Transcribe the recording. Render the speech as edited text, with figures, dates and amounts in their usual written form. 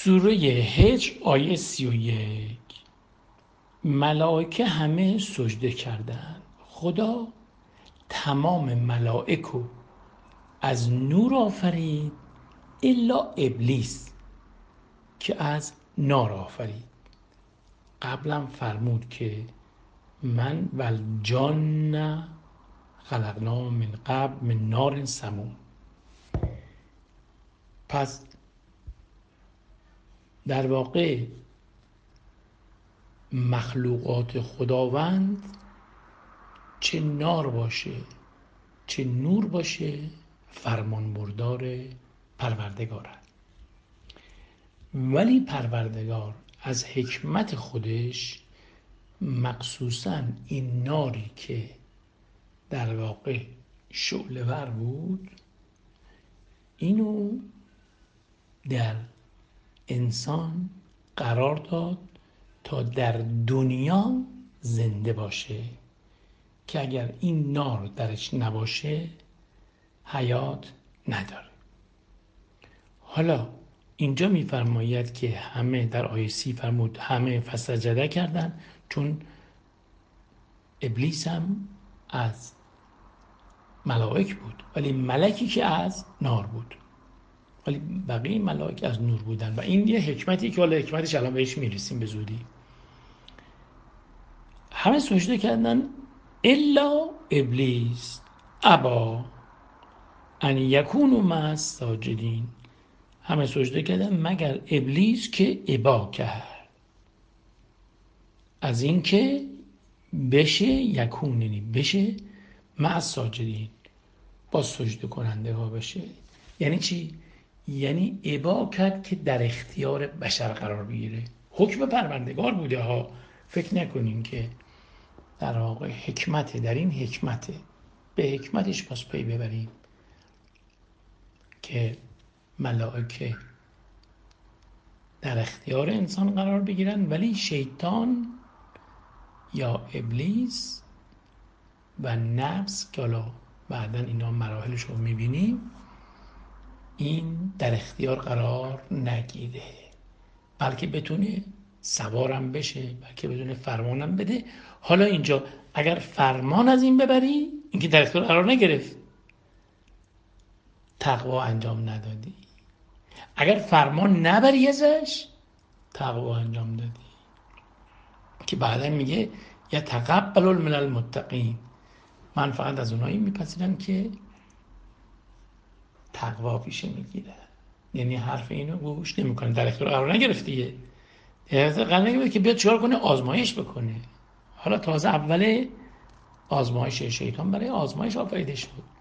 سوره هجر آیه 31. ملائکه همه سجده کردند. خدا تمام ملائک رو از نور آفرید الا ابلیس که از نار آفرید. قبلا فرمود که من و الجان خلقنا من قبل من نار سموم. پس در واقع مخلوقات خداوند چه نار باشه چه نور باشه فرمان بردار پروردگارند. ولی پروردگار از حکمت خودش مخصوصاً این ناری که در واقع شعله ور بود اینو در انسان قرار داد تا در دنیا زنده باشه، که اگر این نار درش نباشه حیات نداره. حالا اینجا میفرماید که همه در آیه 30 فرمود همه فسجده کردن، چون ابلیس هم از ملائک بود ولی ملکی که از نار بود، ولی بقیه ملائک از نور بودن. و این یه حکمتی که حالا حکمتش الان بهش میرسیم به زودی. همه سجده کردن الا ابلیس ابا ان یکون مع الساجدین. همه سجده کردن مگر ابلیس که ابا کرد از این که بشه یکوننی بشه مع الساجدین با سجده کننده ها بشه. یعنی چی؟ یعنی ابا کرد که در اختیار بشر قرار بگیره. حکم پروردگار بوده ها، فکر نکنین که در واقع حکمته، در این حکمته، به حکمتش پس پی ببریم که ملائکه در اختیار انسان قرار بگیرن ولی شیطان یا ابلیس و نفس که حالا بعدن اینا مراحلش رو میبینیم این در اختیار قرار نگیره، بلکه بتونه سوارم بشه، بلکه بتونه فرمانم بده. حالا اینجا اگر فرمان از این ببری، این که در اختیار قرار نگرفت، تقوا انجام ندادی. اگر فرمان نبری ازش، تقوا انجام دادی. که بعدا میگه یتقبل من المتقین، من فقط از اونایی میپذیرم که تقوا پیشه میگیره. یعنی حرف اینو گوش نمیکنه، در اختیار قرار نگرفت قرار نگرفت که بیاد چیکار کنه؟ آزمایش بکنه. حالا تازه اول آزمایش شیطان برای آزمایش آفریده شد.